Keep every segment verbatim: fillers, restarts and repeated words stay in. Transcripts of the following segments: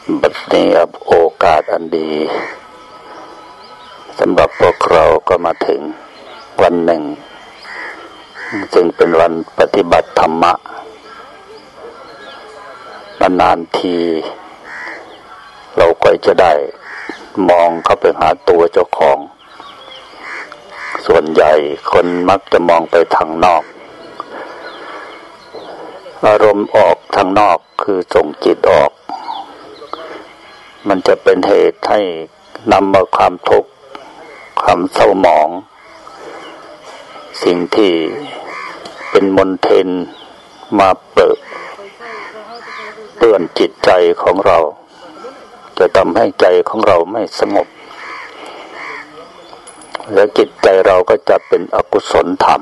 บัดนี้โอกาสอันดีสำหรับพวกเราก็มาถึงวันหนึ่งซึ่งเป็นวันปฏิบัติธรรมะนานๆทีเราก็จะได้มองเข้าไปหาตัวเจ้าของส่วนใหญ่คนมักจะมองไปทางนอกอารมณ์ออกทางนอกคือส่งจิตออกมันจะเป็นเหตุให้นำมาความทุกข์ความเศร้าหมองสิ่งที่เป็นมลทินมาเปิดเปื้อนจิตใจของเราจะทำให้ใจของเราไม่สงบและจิตใจเราก็จะเป็นอกุศลธรรม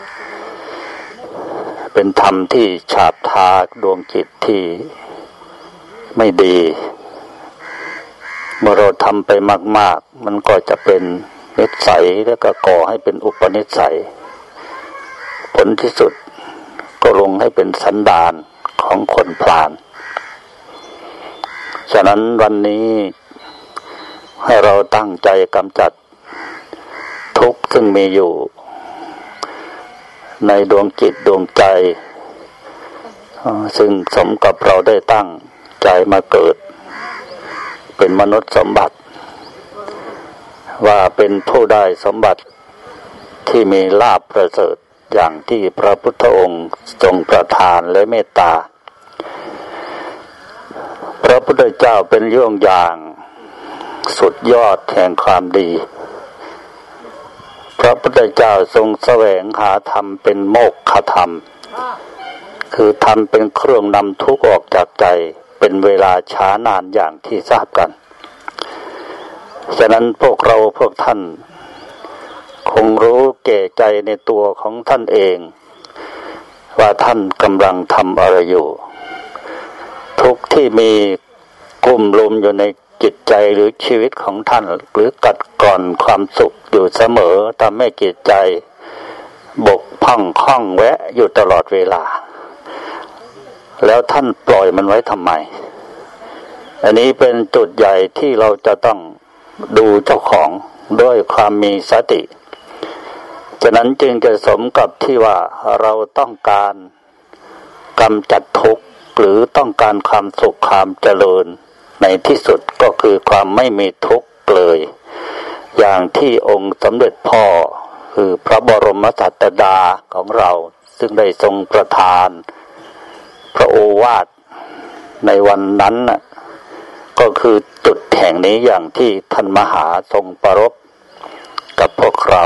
เป็นธรรมที่ฉาบทาดวงจิตที่ไม่ดีเมื่อเราทำไปมากๆมันก็จะเป็นนิสัยแล้วก็ก่อให้เป็นอุปนิสัยผลที่สุดก็ลงให้เป็นสันดานของคนพาลฉะนั้นวันนี้ให้เราตั้งใจกำจัดทุกข์ซึ่งมีอยู่ในดวงจิตดวงใจซึ่งสมกับเราได้ตั้งใจมาเกิดเป็นมนุษย์สมบัติว่าเป็นผู้ได้สมบัติที่มีลาภประเสริฐอย่างที่พระพุทธองค์ทรงประทานและเมตตาพระพุทธเจ้าเป็นเยี่ยงอย่างสุดยอดแห่งความดีพระพุทธเจ้าทรงแสวงหาธรรมเป็นโมกขธรรมคือธรรมเป็นเครื่องนำทุกข์ออกจากใจเป็นเวลาช้านานอย่างที่ทราบกันฉะนั้นพวกเราพวกท่านคงรู้แก่ใจในตัวของท่านเองว่าท่านกำลังทำอะไรอยู่ทุกที่มีกลุ่มลุมอยู่ในจิตใจหรือชีวิตของท่านหรือกัดกร่อนความสุขอยู่เสมอทำให้จิตใจบกพร่องคล่องแวะอยู่ตลอดเวลาแล้วท่านปล่อยมันไว้ทำไมอันนี้เป็นจุดใหญ่ที่เราจะต้องดูเจ้าของด้วยความมีสติฉะนั้นจึงจะสมกับที่ว่าเราต้องการกำจัดทุกข์หรือต้องการความสุขความเจริญในที่สุดก็คือความไม่มีทุกข์เลยอย่างที่องค์สมเด็จพ่อคือพระบรมศาสดาของเราซึ่งได้ทรงประทานพระโอวาทในวันนั้นน่ะก็คือจุดแห่งนี้อย่างที่ท่านมหาทรงปรารภกับพวกเรา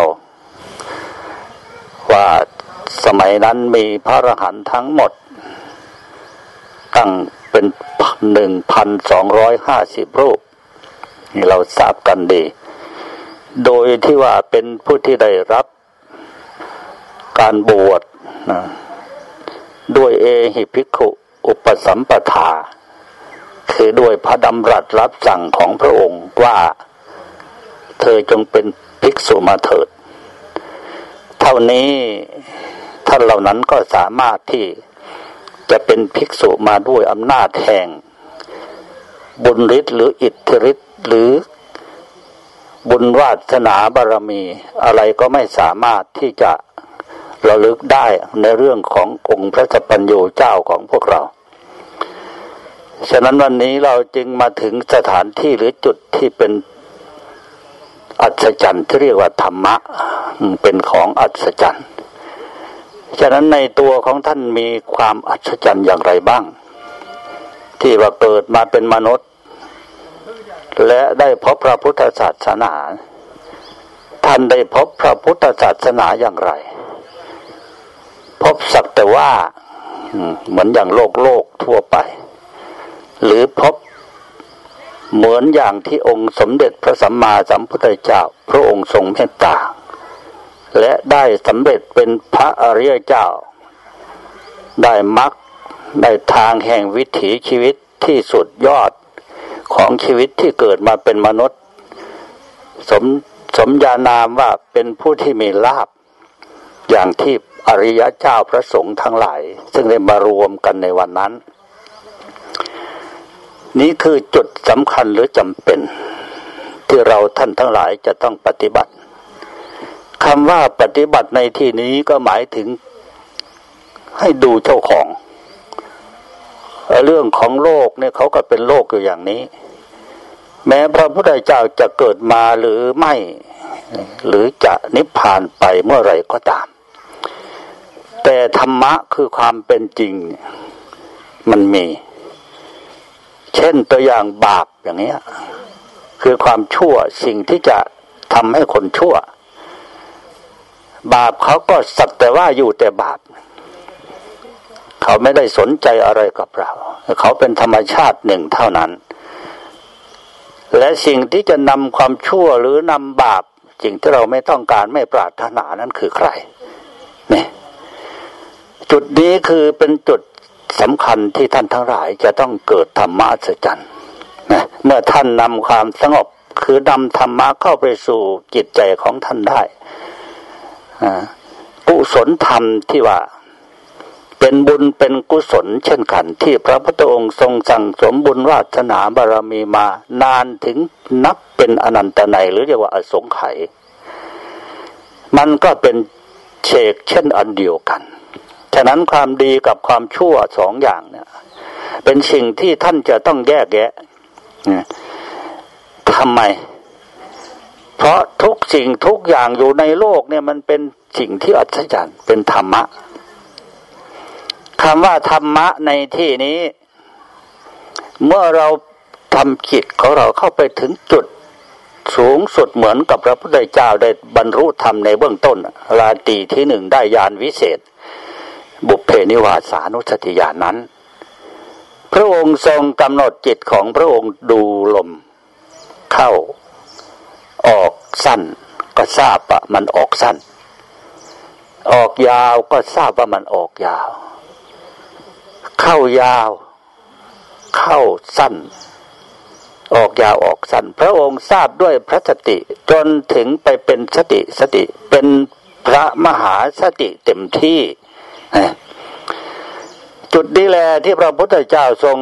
ว่าสมัยนั้นมีพระอรหันต์ทั้งหมดตั้งเป็นหนึ่งพันสองร้อยห้าสิบรูปนี่เราทราบกันดีโดยที่ว่าเป็นผู้ที่ได้รับการบวชนะด้วยเอหิภิกขุอุปสัมปทาคือด้วยพระดำรัสรับสั่งของพระองค์ว่าเธอจงเป็นภิกษุมาเถิดเท่านี้ท่านเหล่านั้นก็สามารถที่จะเป็นภิกษุมาด้วยอำนาจแห่งบุญฤทธิ์หรืออิทธิฤทธิ์หรือบุญวาสนาบารมีอะไรก็ไม่สามารถที่จะระลึกได้ในเรื่องขององค์พระสัพพัญญูเจ้าของพวกเราฉะนั้นวันนี้เราจึงมาถึงสถานที่หรือจุดที่เป็นอัศจรรย์ที่เรียกว่าธรรมะเป็นของอัศจรรย์ฉะนั้นในตัวของท่านมีความอัศจรรย์อย่างไรบ้างที่ว่าเกิดมาเป็นมนุษย์และได้พบพระพุทธศาสนาท่านได้พบพระพุทธศาสนาอย่างไรพบสักแต่ว่าเหมือนอย่างโลกโลกทั่วไปหรือพบเหมือนอย่างที่องค์สมเด็จพระสัมมาสัมพุทธเจ้าพระองค์ทรงเมตตาและได้สำเร็จเป็นพระอริยเจ้าได้มรรคได้ทางแห่งวิถีชีวิตที่สุดยอดของชีวิตที่เกิดมาเป็นมนุษย์สมสมญานามว่าเป็นผู้ที่มีลาภอย่างที่อริยเจ้าพระสงฆ์ทั้งหลายซึ่งได้มารวมกันในวันนั้น ฉนี้คือจุดสำคัญหรือจำเป็นที่เราท่านทั้งหลายจะต้องปฏิบัติคำว่าปฏิบัติในที่นี้ก็หมายถึงให้ดูเจ้าของเรื่องของโลกเนี่ยเขาก็เป็นโลกอยู่อย่างนี้แม้พระพุทธเจ้าจะเกิดมาหรือไม่หรือจะนิพพานไปเมื่อไรก็ตามแต่ธรรมะคือความเป็นจริงมันมีเช่นตัวอย่างบาปอย่างนี้คือความชั่วสิ่งที่จะทำให้คนชั่วบาปเขาก็สักแต่ว่าอยู่แต่บาปเขาไม่ได้สนใจอะไรกับเราเขาเป็นธรรมชาติหนึ่งเท่านั้นและสิ่งที่จะนำความชั่วหรือนำบาปสิ่งที่เราไม่ต้องการไม่ปรารถนานั้นคือใครนี่จุดนี้คือเป็นจุดสำคัญที่ท่านทั้งหลายจะต้องเกิดธรรมะอัศจรรย์นะเมื่อท่านนำความสงบคือนำธรรมะเข้าไปสู่จิตใจของท่านได้กุศลธรรมที่ว่าเป็นบุญเป็นกุศลเช่นกันที่พระพุทธองค์ทรงสั่งสมบุญวาสนาบารมีมานานถึงนับเป็นอนันตนัยหรือเรียกว่าอสงไขยมันก็เป็นเชกเช่นอันเดียวกันฉะนั้นความดีกับความชั่วสองอย่างเนี่ยเป็นสิ่งที่ท่านจะต้องแยกแยะทำไมเพราะทุกสิ่งทุกอย่างอยู่ในโลกเนี่ยมันเป็นสิ่งที่อัศจรรย์เป็นธรรมะคำว่าธรรมะในที่นี้เมื่อเราทำจิตของเราเข้าไปถึงจุดสูงสุดเหมือนกับพระพุทธเจ้าได้บรรลุธรรมในเบื้องต้นราตรีที่หนึ่งได้ญาณวิเศษบุพเพนิวาสานุสติญาณนั้นพระองค์ทรงกำหนดจิตของพระองค์ดูลมเข้าออกสั้นก็ทราบว่ามันออกสั้นออกยาวก็ทราบว่ามันออกยาวเข้ายาวเข้าสั้นออกยาวออกสั้นพระองค์ทราบด้วยพระสติจนถึงไปเป็นสติสติเป็นพระมหาสติเต็มที่จุดนี้แหละที่พระพุทธเจ้าทรง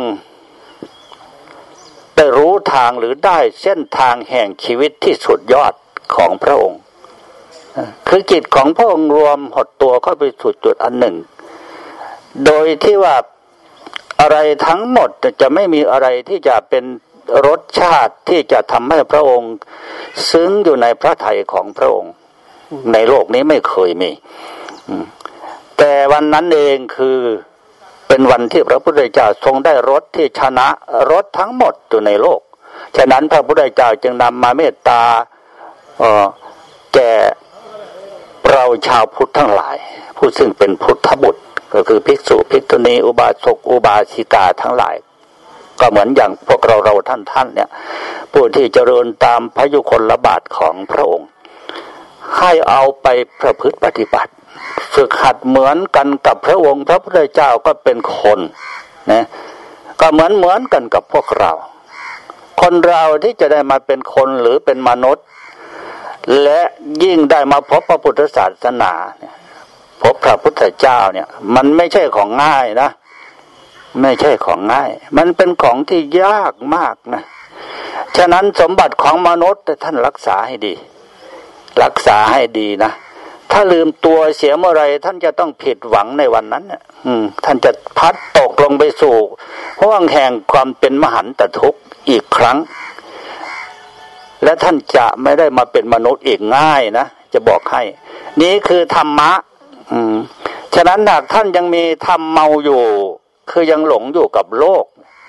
ได้รู้ทางหรือได้เส้นทางแห่งชีวิตที่สุดยอดของพระองค์คือจิตของพระองค์รวมหดตัวเข้าไปสู่จุดอันหนึ่งโดยที่ว่าอะไรทั้งหมดจะไม่มีอะไรที่จะเป็นรสชาติที่จะทำให้พระองค์ซึ้งอยู่ในพระทัยของพระองค์ในโลกนี้ไม่เคยมีแต่วันนั้นเองคือเป็นวันที่พระพุทธเจ้าทรงได้รสที่ชนะรสทั้งหมดอยู่ในโลกฉะนั้นพระพุทธเจ้าจึงนำมาเมตตาเอ่อแก่เราชาวพุทธทั้งหลายผู้ซึ่งเป็นพุทธบุตรก็คือภิกษุภิกษุณีอุบาสกอุบาสิกาทั้งหลายก็เหมือนอย่างพวกเราเราท่านท่านเนี่ยผู้ที่เจริญตามพยุคลบาทของพระองค์ให้เอาไปประพฤติปฏิบัติฝึกหัดเหมือนกันกับพระองค์พระพุทธเจ้าก็เป็นคนนะก็เหมือนเหมือนกันกับพวกเราคนเราที่จะได้มาเป็นคนหรือเป็นมนุษย์และยิ่งได้มาพบพระพุทธศาสนาเนี่ยพบพระพุทธเจ้าเนี่ยมันไม่ใช่ของง่ายนะไม่ใช่ของง่ายมันเป็นของที่ยากมากนะฉะนั้นสมบัติของมนุษย์ท่านรักษาให้ดีรักษาให้ดีนะถ้าลืมตัวเสียเมื่อไรท่านจะต้องผิดหวังในวันนั้นเนี่ยท่านจะพัดตกลงไปสู่ห้วงแห่งความเป็นมหันตทุกข์อีกครั้งและท่านจะไม่ได้มาเป็นมนุษย์อีกง่ายนะจะบอกให้นี่คือธรรมะอืมฉะนั้นหากท่านยังมีธรรมเมาอยู่คือยังหลงอยู่กับโลก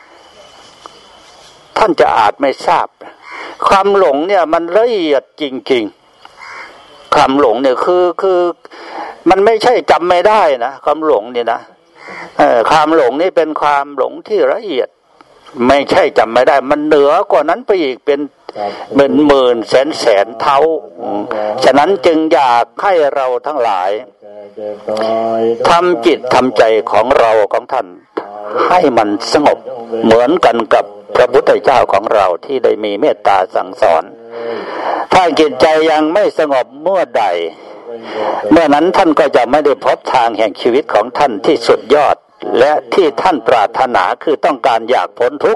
ท่านจะอาจไม่ทราบความหลงเนี่ยมันละเอียดจริงๆความหลงเนี่ยคือคือมันไม่ใช่จำไม่ได้นะความหลงเนี่ยนะเออความหลงนี่เป็นความหลงที่ละเอียดไม่ใช่จำไม่ได้มันเหนือกว่านั้นไปอีกเป็นเป็นหมื่นแสนแสนเท่าฉะนั้นจึงอยากให้เราทั้งหลายทำจิตทำใจของเราของท่านให้มันสงบเหมือนกันกับพระพุทธเจ้าของเราที่ได้มีเมตตาสั่งสอนถ้าจิตใจยังไม่สงบเมื่อใดเมื่อนั้นท่านก็จะไม่ได้พบทางแห่งชีวิตของท่านที่สุดยอดและที่ท่านปรารถนาคือต้องการอยากพ้นทุกข์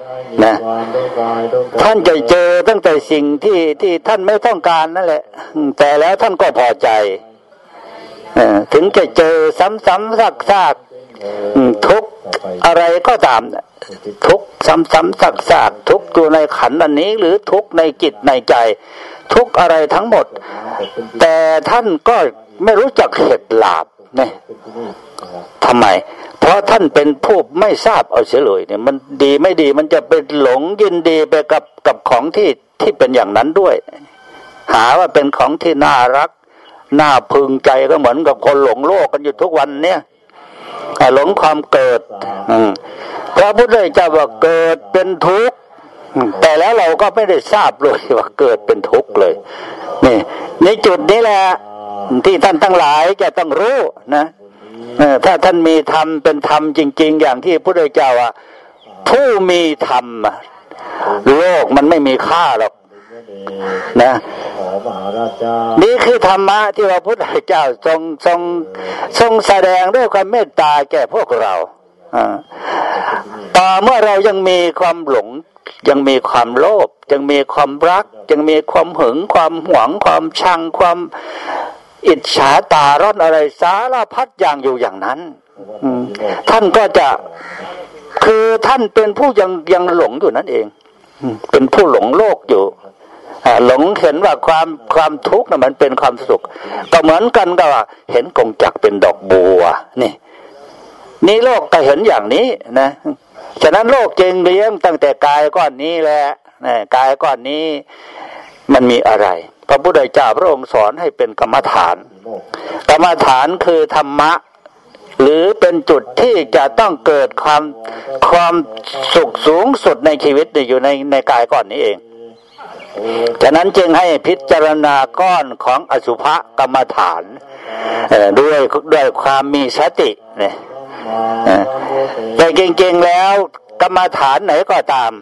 นะท่านจะเจอตั้งแต่สิ่งที่ที่ท่านไม่ต้องการนั่นแหละแต่แล้วท่านก็พอใจถึงจะเจอซ้ำๆซากๆทุกอะไรก็ตามทุกซ้ำๆซากๆทุกตัวในขันธ์อันนี้หรือทุกในจิตในใจทุกอะไรทั้งหมดแต่ท่านก็ไม่รู้จักเหตุหลาบเนี่ยทำไมเพราะท่านเป็นผู้ไม่ทราบเอาเฉยเลยเนี่ยมันดีไม่ดีมันจะเป็นหลงยินดีไปกับกับของที่ที่เป็นอย่างนั้นด้วยหาว่าเป็นของที่น่ารักน่าพึงใจก็เหมือนกับคนหลงโลกกันอยู่ทุกวันเนี่ยหลงความเกิดพระพุทธเจ้าว่าเกิดเป็นทุกข์แต่แล้วเราก็ไม่ได้ทราบเลยว่าเกิดเป็นทุกข์เลยนี่ในจุดนี้แหละที่ท่านทั้งหลายจะต้องรู้นะถ้าท่านมีธรรมเป็นธรรมจริงๆอย่างที่พระพุทธเจ้าว่าผู้มีธรรมโลกมันไม่มีค่าหรอกนะนี่คือธรรมะที่พระพุทธเจ้าทรงทรงทรงแสดงด้วยความเมตตาแก่พวกเราต่อเมื่อเรายังมีความหลงยังมีความโลภยังมีความรักยังมีความหึงความหวงความชังความอิจฉาตาร้อนอะไรสารพัดอย่างอยู่อย่างนั้นท่านก็จะคือท่านเป็นผู้ยังยังหลงอยู่นั่นเองเป็นผู้หลงโลกอยู่หลงเห็นว่าความความทุกข์น่ะมันเป็นความสุขก็เหมือนกันกับว่าเห็นกงจักรเป็นดอกบัวนี่นี่โลกก็เห็นอย่างนี้นะฉะนั้นโลกจึงเลี้ยงตั้งแต่กายก้อนนี้แหละกายก้อนนี้มันมีอะไรพระพุทธเจ้าพระองค์สอนให้เป็นกรรมฐานกรรมฐานคือธรรมะหรือเป็นจุดที่จะต้องเกิดความความสุขสูงสุดในชีวิตอยู่ในในกายก้อนนี้เองฉะนั้นจึงให้พิจารณาก้อนของอสุภกรรมฐานด้วยด้วยความมีสติเนี่ยแต่จริงๆแล้วกรรมฐานไหนก็ตาม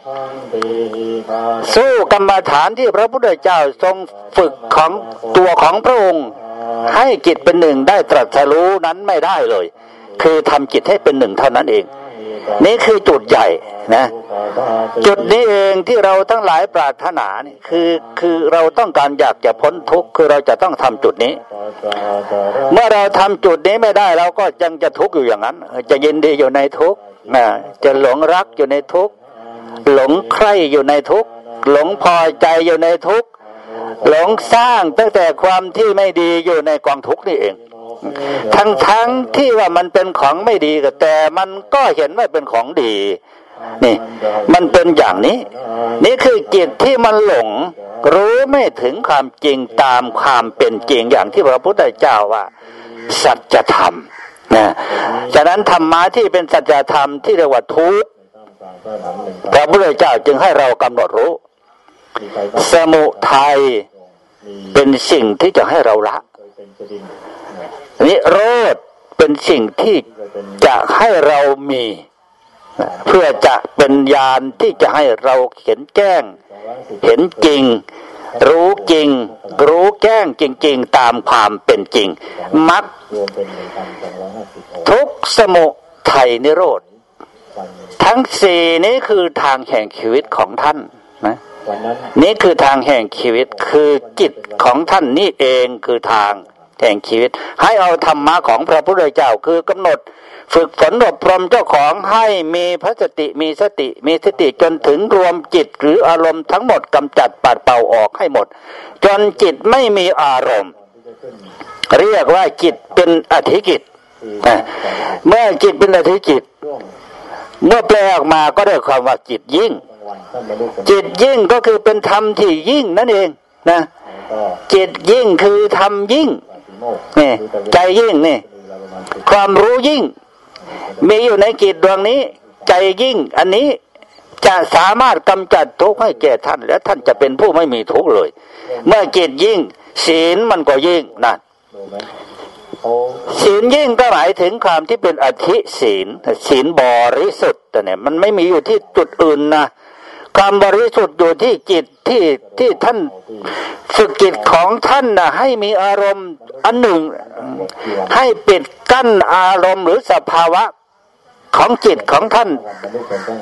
สู้กรรมฐานที่พระพุทธเจ้าทรงฝึกของตัวของพระองค์ให้จิตเป็นหนึ่งได้ตรัสรู้นั้นไม่ได้เลยคือทำจิตให้เป็นหนึ่งเท่านั้นเองนี่คือจุดใหญ่นะจุดนี้เองที่เราทั้งหลายปรารถนานี่คือคือเราต้องการอยากจะพ้นทุกข์คือเราจะต้องทำจุดนี้เมื่อเราทำจุดนี้ไม่ได้เราก็ยังจะทุกข์อยู่อย่างนั้นจะยินดีอยู่ในทุกข์นะจะหลงรักอยู่ในทุกข์หลงใคร่อยู่ในทุกข์หลงพอใจอยู่ในทุกข์หลงสร้างตั้งแต่ความที่ไม่ดีอยู่ในกองทุกข์นี่เองทั้งทั้งที่ว่ามันเป็นของไม่ดีแต่มันก็เห็นว่าเป็นของดีนี่มันเป็นอย่างนี้นี่คือจิตที่มันหลงรู้ไม่ถึงความจริงตามความเป็นจริงอย่างที่พระพุทธเจ้าว่าสัจธรรมนะฉะนั้นธรรมะที่เป็นสัจธรรมที่เรียกว่าทุกข์พระพุทธเจ้าจึงให้เรากำหนดรู้สมุทัยเป็นสิ่งที่จะให้เราละนิโรธเป็นสิ่งที่จะให้เรามีเพื่อจะเป็นญาณที่จะให้เราเห็นแจ้งเห็นจริงรู้จริงรู้แจ้งจริงๆตามความเป็นจริงมรรคทุกข์สมุทัยนิโรธทั้งสี่นี้คือทางแห่งชีวิตของท่านนะนี่คือทางแห่งชีวิตคือจิตของท่านนี่เองคือทางแห่งชีวิตให้เอาธรรมะของพระพุทธเจ้าคือกำหนดฝึกฝนอบรมเจ้าของให้มีพระสติมีสติมีสติจนถึงรวมจิตหรืออารมณ์ทั้งหมดกำจัดปัดเป่าออกให้หมดจนจิตไม่มีอารมณ์เรียกว่าจิตเป็นอธิจิตเมื่อจิตเป็นอธิจิตเมื่อแปลออกมาก็ได้ความว่าจิตยิ่งจิตยิ่งก็คือเป็นธรรมที่ยิ่งนั่นเองนะจิตยิ่งคือธรรมยิ่งนี่ใจยิ่งนี่ความรู้ยิ่งมีอยู่ในจิตดวงนี้ใจยิ่งอันนี้จะสามารถกำจัดทุกข์ให้แก่ท่านและท่านจะเป็นผู้ไม่มีทุกข์เลยเมื่อจิตยิ่งศีลมันก็ยิ่งนั่นศีลยิ่งก็หมายถึงความที่เป็นอธิศีลศีลบริสุทธิ์แต่เนี่ยมันไม่มีอยู่ที่จุดอื่นนะความบริสุทธิ์อยู่ที่จิตที่ที่ท่านฝึกจิตของท่านนะให้มีอารมณ์อันหนึ่งให้ปิดกั้นอารมณ์หรือสภาวะของจิตของท่าน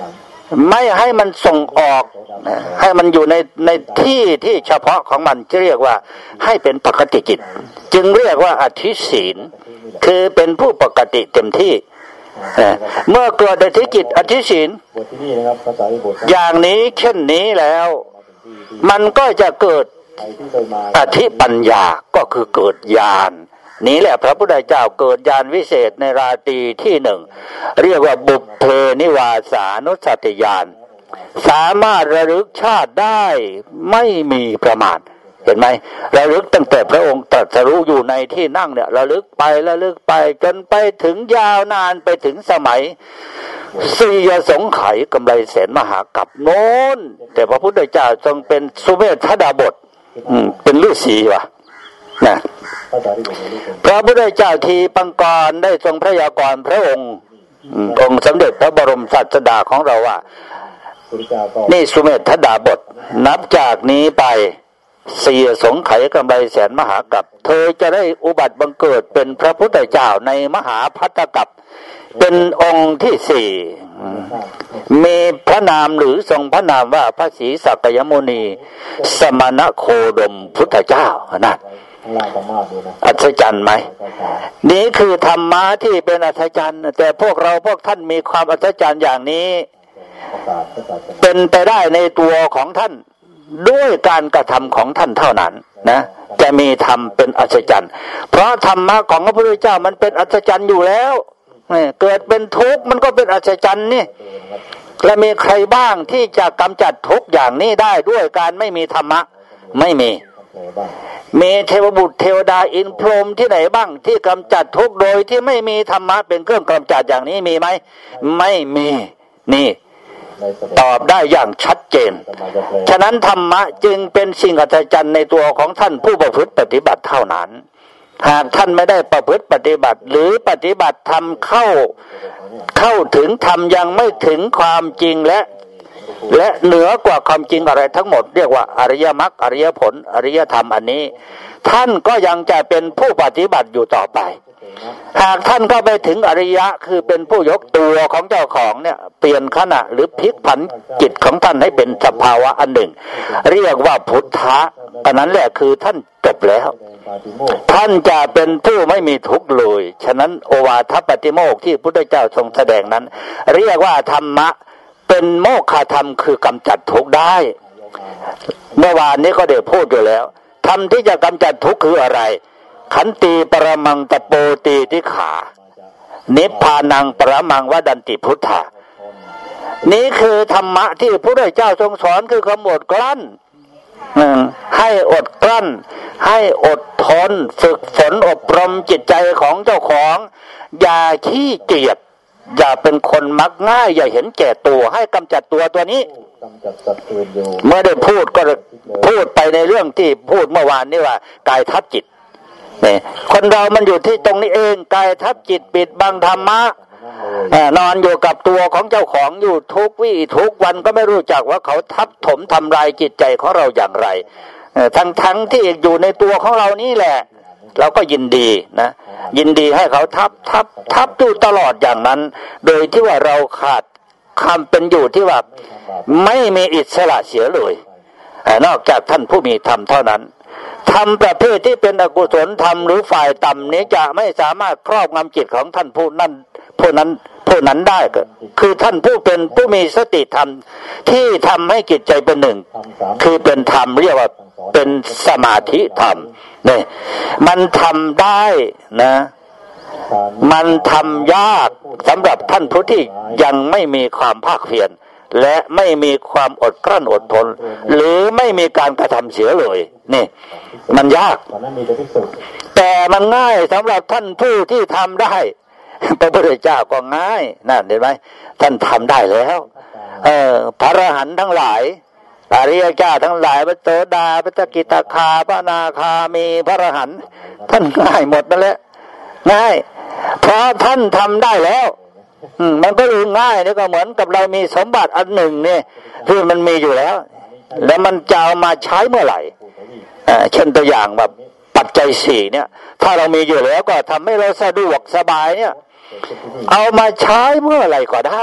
ไม่ให้มันส่งออกให้มันอยู่ในในที่ที่เฉพาะของมันจะเรียกว่าให้เป็นปกติจิตจึงเรียกว่าอธิศีลคือเป็นผู้ปกติเต็มที่เมื่อเกิดอธิจิตอธิศีลอย่างนี้เช่นนี้แล้วมันก็จะเกิดอธิปัญญาก็คือเกิดญาณนี้แหละพระพุทธเจ้าเกิดญาณวิเศษในราตรีที่หนึ่งเรียกว่าบุพเพนิวาสานุสติญาณสามารถระลึกชาติได้ไม่มีประมาณเห็นไหมระลึกตั้งแต่พระองค์ตรัสรู้อยู่ในที่นั่งเนี่ยระลึกไประลึกไปจนไปถึงยาวนานไปถึงสมัยสี่ยสงไขยกำไรแสนมหากัปโน้นแต่พระพุทธเจ้าทรงเป็นสุเมธดาบทเป็นฤาษีวะนะพระพุทธเจ้าทีปังกรได้ทรงพระยากรณ์พระองค์องค์สมเด็จพระบรมศาสดาของเราว่านี่สุเมธดาบทนับจากนี้ไปสี่สงไขยกำไรแสนมหากัปเธอจะได้อุบัติบังเกิดเป็นพระพุทธเจ้าในมหาภัตตกัปเป็นองค์ที่สี่มีพระนามหรือทรงพระนามว่าพระศรีสักยมุนีสมณโคดมพุทธเจ้านะอัศจรรย์ไหมนี่คือธรรมะที่เป็นอัศจรรย์แต่พวกเราพวกท่านมีความอัศจรรย์อย่างนี้เป็นไปได้ในตัวของท่านด้วยการกระทำของท่านเท่านั้นนะจะมีธรรมเป็นอัศจรรย์เพราะธรรมะของพระพุทธเจ้ามันเป็นอัศจรรย์อยู่แล้วเกิดเป็นทุกข์มันก็เป็นอัศจรรย์นี่และมีใครบ้างที่จะกำจัดทุกข์อย่างนี้ได้ด้วยการไม่มีธรรมะไม่มีมีเทวบุตรเทวดาอินพรหมที่ไหนบ้างที่กำจัดทุกข์โดยที่ไม่มีธรรมะเป็นเครื่องกำจัดอย่างนี้มีไหมไม่มีนี่ตอบได้อย่างชัดเจนฉะนั้นธรรมะจึงเป็นสิ่งอัศจรรย์ในตัวของท่านผู้ประพฤติปฏิบัติเท่านั้นหากท่านไม่ได้ประพฤติปฏิบัติหรือปฏิบัติธรรมเข้าเข้าถึงธรรมยังไม่ถึงความจริงและและเหนือกว่าความจริงอะไรทั้งหมดเรียกว่าอริยมรรคอริยผลอริยธรรมอันนี้ท่านก็ยังจะเป็นผู้ปฏิบัติอยู่ต่อไปหากท่านก็ไปถึงอริยะคือเป็นผู้ยกตัวของเจ้าของเนี่ยเปลี่ยนขณะหรือพลิกผันจิตของท่านให้เป็นสภาวะอันหนึ่งเรียกว่าพุทธะอันนั้นแหละคือท่านจบแล้วท่านจะเป็นผู้ไม่มีทุกข์เลยฉะนั้นโอวาทปฏิโมกข์ที่พระพุทธเจ้าทรงแสดงนั้นเรียกว่าธรรมะเป็นโมฆะธรรมคือกำจัดทุกข์ได้เมื่อวานนี้ก็ได้พูดอยู่แล้วธรรมที่จะกำจัดทุกข์คืออะไรขันติปรมังตโปตีทิขานิพพานังปรมังวดันติพุทธานี้คือธรรมะที่พระพุทธเจ้าทรงสอนคือความอดกลั้นให้อดกลั้นให้อดทนฝึกฝนอบรมจิตใจของเจ้าของอย่าขี้เกียจอย่าเป็นคนมักง่ายอย่าเห็นแก่ตัวให้กำจัดตัวตัวนี้เมื่อได้พูดก็พูดไปในเรื่องที่พูดเมื่อวานนี้ว่ากายทับจิตนี่คนเรามันอยู่ที่ตรงนี้เองกายทับจิตปิดบังธรรมะนอนอยู่กับตัวของเจ้าของอยู่ทุกวี่ทุกวันก็ไม่รู้จักว่าเขาทับถมทำลายจิตใจของเราอย่างไรทั้งทั้งที่อยู่ในตัวของเรานี่แหละเราก็ยินดีนะยินดีให้เขาทับทับทับอยู่ตลอดอย่างนั้นโดยที่ว่าเราขาดความเป็นอยู่ที่ว่าไม่มีอิสระเสียเลยนอกจากท่านผู้มีธรรมเท่านั้นธรรมประเภทที่เป็นอกุศลธรรมหรือฝ่ายต่ำนี้จะไม่สามารถครอบงำจิตของท่านผู้นั้นผู้นั้นผู้นั้นได้ก็คือท่านผู้เป็นผู้มีสติธรรมที่ทำให้จิตใจเป็นหนึ่งคือเป็นธรรมเรียกว่าเป็นสมาธิธรรมเนี่ยมันทำได้นะมันทำยากสำหรับท่านผู้ที่ยังไม่มีความภาคเพียรและไม่มีความอดกลั้นอดทนหรือไม่มีการกระทำเสียเลยนี่มันยากแต่มันง่ายสำหรับท่านผู้ที่ทำได้พระพุทธเจ้าก็ง่ายนั่นเห็นไหมท่านทำได้แล้วเออพระอรหันต์ทั้งหลายอริยเจ้าทั้งหลายพระโสดาพระสกิทาคาพระอนาคามีพระอรหันต์ท่านง่ายหมดนั่นแหละง่ายเพราะท่านทำได้แล้วมันก็เลยง่ายนี่ก็เหมือนกับเรามีสมบัติอันหนึ่งเนี่ยที่มันมีอยู่แล้วแล้วมันจะเอามาใช้เมื่อไหร่เช่นตัวอย่างแบบปัจจัยสี่เนี่ยถ้าเรามีอยู่แล้วก็ทำให้เราสะดวกสบายเนี่ยเอามาใช้เมื่อไหร่ก็ได้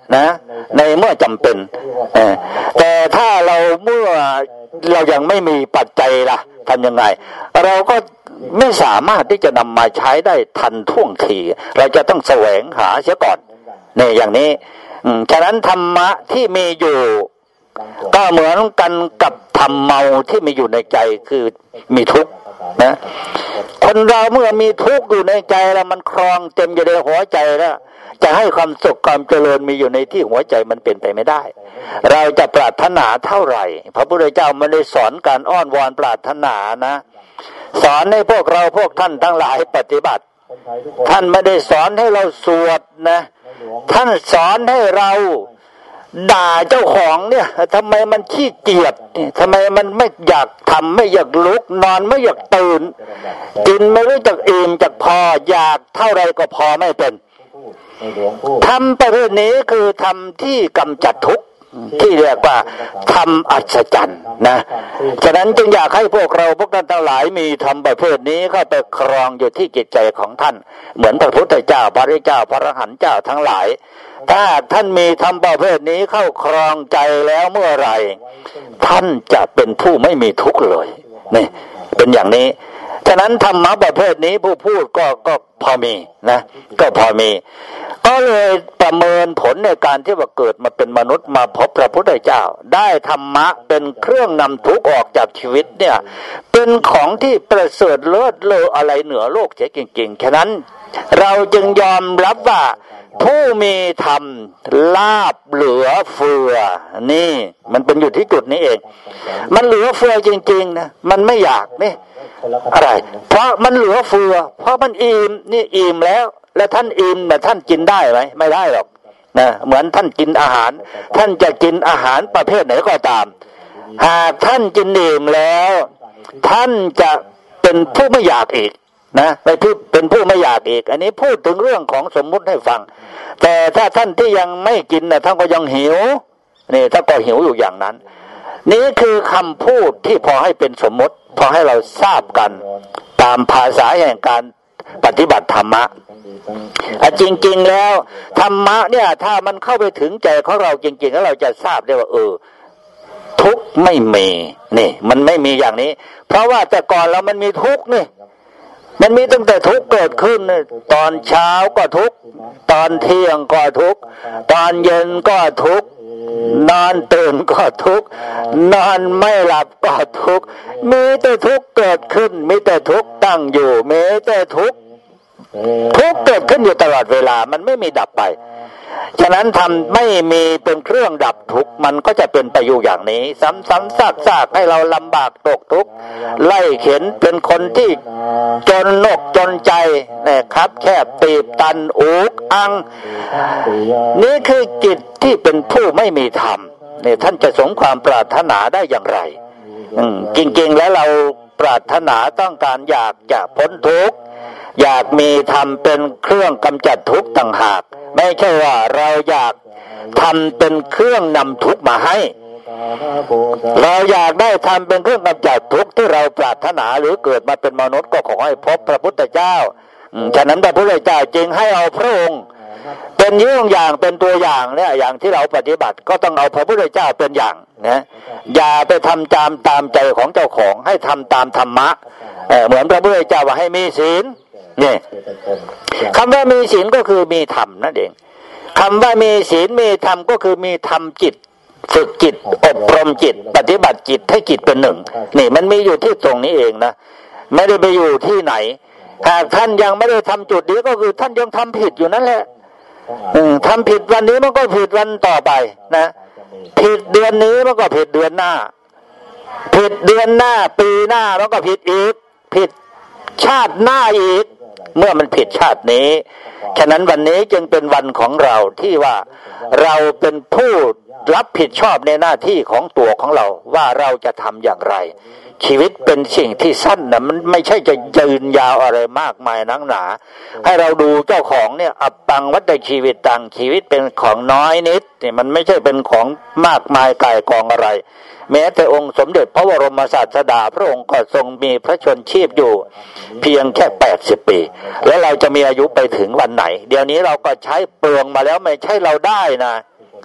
นะในเมื่อจำเป็นแต่ถ้าเราเมื่อเรายังไม่มีปัจจัยล่ะทำยังไงเราก็ไม่สามารถที่จะนำมาใช้ได้ทันท่วงทีเราจะต้องแสวงหาเสียก่อนเนี่ยอย่างนี้ฉะนั้นธรรมะที่มีอยู่ก็เหมือนกันกับธรรมเมาที่มีอยู่ในใจคือมีทุกข์นะคนเราเมื่อมีทุกข์อยู่ในใจแล้วมันครองเต็มอยู่ในหัวใจแล้วจะให้ความสุขความเจริญมีอยู่ในที่หัวใจมันเป็นไปไม่ได้เราจะปรารถนาเท่าไหร่พระพุทธเจ้าไม่ได้สอนการอ้อนวอนปรารถนานะสอนให้พวกเราพวกท่านทั้งหลายปฏิบัติท่านไม่ได้สอนให้เราสวดนะท่านสอนให้เราด่าเจ้าของเนี่ยทำไมมันขี้เกียจทำไมมันไม่อยากทำไม่อยากลุกนอนไม่อยากตื่นกินไม่รู้จักอิ่มจักพออยากเท่าไรก็พอไม่เป็นทำประเภทนี้คือทำที่กำจัดทุกข์ที่เรียกว่าทำอัศจรรย์นะฉะนั้นจึงอยากให้พวกเราพวกท่านทั้งหลายมีธรรมประเภทนี้เข้าไปครองอยู่ที่จิตใจของท่านเหมือนพระพุทธเจ้าพระริเจ้าพระอรหันต์เจ้าทั้งหลายถ้าท่านมีธรรมประเภทนี้เข้าครองใจแล้วเมื่อไหร่ท่านจะเป็นผู้ไม่มีทุกข์เลยนี่เป็นอย่างนี้ฉะนั้นธรรมะประเภทนี้ผู้พูดก็ก็พอมีนะก็พอมีก็เลยประเมินผลในการที่ว่าเกิดมาเป็นมนุษย์มาพบพระพุทธเจ้าได้ธรรมะเป็นเครื่องนำทุกข์ออกจากชีวิตเนี่ยเป็นของที่ประเสริฐเลิศเลออะไรเหนือโลกเสียจริงๆฉะนั้นเราจึงยอมรับว่าผู้มีธรรมลาภเหลือเฟือนี่มันเป็นอยู่ที่จุดนี้เองมันเหลือเฟือจริงๆนะมันไม่อยากนี่อะไรเพราะมันเหลือเฟือเพราะมันอิ่มนี่อิ่มแล้วแล้วท่านอิ่มแต่ท่านกินได้ไหมไม่ได้หรอกนะเหมือนท่านกินอาหารท่านจะกินอาหารประเภทไหนก็ตามหากท่านกินอิ่มแล้วท่านจะเป็นผู้ไม่อยากอีกนะไปพูดเป็นผู้ไม่อยากอีกอันนี้พูดถึงเรื่องของสมมุติให้ฟังแต่ถ้าท่านที่ยังไม่กินนะท่านก็ยังหิวนี่ท่านก็หิวอยู่อย่างนั้นนี่คือคำพูดที่พอให้เป็นสมมติพอให้เราทราบกันตามภาษาแห่งการปฏิบัติธรรมะจริงๆแล้วธรรมะเนี่ยถ้ามันเข้าไปถึงใจของเราจริงๆแล้วเราจะทราบได้ว่าเออทุกข์ไม่มีนี่มันไม่มีอย่างนี้เพราะว่าแต่ก่อนเรามันมีทุกข์นี่มันมีตั้งแต่ทุกข์เกิดขึ้นตอนเช้าก็ทุกข์ตอนเที่ยงก็ทุกข์ตอนเย็นก็ทุกข์นอนตื่นก็ทุกข์นอนไม่หลับก็ทุกข์มีแต่ทุกข์เกิดขึ้นมีแต่ทุกข์ตั้งอยู่มีแต่ทุกข์ทุกข์เกิดขึ้นอยู่ตลอดเวลามันไม่มีดับไปฉะนั้นทำไม่มีเป็นเครื่องดับทุกข์มันก็จะเป็นไปอยู่อย่างนี้ซ้ำๆซากๆให้เราลำบากตกทุกข์ไล่เข็นเป็นคนที่จนนกจนใจนะครับแคบตีบตันอุกอังนี่คือจิตที่เป็นผู้ไม่มีธรรมเนี่ยท่านจะสมความปรารถนาได้อย่างไรจริงๆแล้วเราปรารถนาต้องการอยากจะพ้นทุกข์อยากมีธรรมเป็นเครื่องกำจัดทุกข์ต่างหากไม่ใช่ว่าเราอยากทำเป็นเครื่องนำทุกข์มาให้เราอยากได้ทำเป็นเครื่องกำจัดทุกข์ที่เราปรารถนาหรือเกิดมาเป็นมนุษย์ก็ขอให้พบพระพุทธเจ้าฉะนั้นพระพุทธเจ้าจึงให้เอาพระองค์เป็นเยี่ยงอย่างเป็นตัวอย่างเนี่ยอย่างที่เราปฏิบัติก็ต้องเอาพระพุทธเจ้าเป็นอย่างนะอย่าไปทำตามตามใจของเจ้าของให้ทำตามธรรมะเหมือนพระพุทธเจ้าว่าให้มีศีลนี่คำว่ามีศีลก็คือมีธรรมนั่นเองคำว่ามีศีลมีธรรมก็คือมีธรรมจิตฝึกจิตอบรมจิตปฏิบัติจิตให้จิตเป็นหนึ่งนี่มันมีอยู่ที่ตรงนี้เองนะไม่ได้ไปอยู่ที่ไหนหากท่านยังไม่ได้ทำจุดนี้ก็คือท่านยังทำผิดอยู่นั่นแหละทำผิดวันนี้มันก็ผิดวันต่อไปนะผิดเดือนนี้มันก็ผิดเดือนหน้าผิดเดือนหน้าปีหน้ามันก็ผิดอีกผิดชาติหน้าอีกเมื่อมันผิดชาตินี้ฉะนั้นวันนี้จึงเป็นวันของเราที่ว่าเราเป็นผู้รับผิดชอบในหน้าที่ของตัวของเราว่าเราจะทำอย่างไรชีวิตเป็นสิ่งที่สั้นนะมันไม่ใช่จะยืนยาวอะไรมากมายนักหนาให้เราดูเจ้าของเนี่ยอัปปังวัฏชีวิตตังชีวิตเป็นของน้อยนิดนี่มันไม่ใช่เป็นของมากมายกายกองอะไรแม้แต่องค์สมเด็จพระบรมศาสดาพระองค์ก็ทรงมีพระชนชีพอยู่เพียงแค่แปดสิบปีแล้วเราจะมีอายุไปถึงวันไหนเดี๋ยวนี้เราก็ใช้เปลืองมาแล้วไม่ใช่เราได้นะ